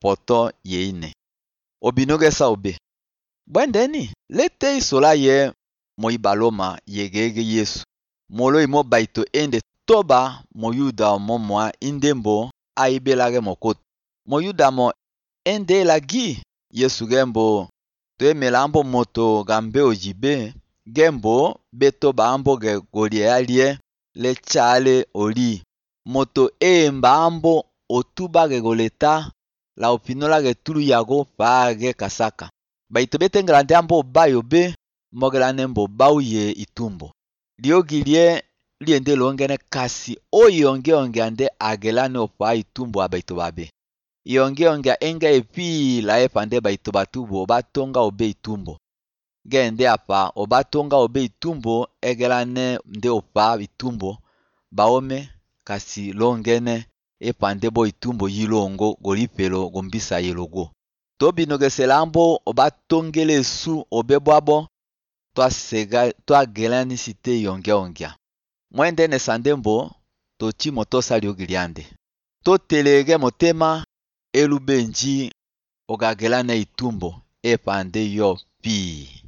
poto yeine. Obinogesa obe. Bwendeni, lete isola ye moibaloma yegege Yesu. Molo imo baito ende toba moyuda momwa indembo aibelage mokot. Moyuda mo ende lagi Yesu gembo tuemela ambo moto gambe ojibe gembo beto ba ambo ge golie alie le chale oli. Moto emba ambo otuba ge goleta la opinola ge tulu yago pa ge kasaka. Baito betengrande ambo bayo be mogelane mbo bauye itumbo. Liogilie liende longene kasi oyonge ande agelane opa itumbo abaito babe. Yonge enga epi la epande baito batubo obatonga obe itumbo. Gende apa obatonga obe itumbo egelane nde opa itumbo baome kasi longene epande bo itumbo yilongo golipelo gombisa yelogo. Tobinogesela ambo obatongele su obebwabo toa gelani site yonge. Mwende ne sandembo tochi motosa liogiliande. Totelege motema elubenji ogagelane itumbo epande yo pi.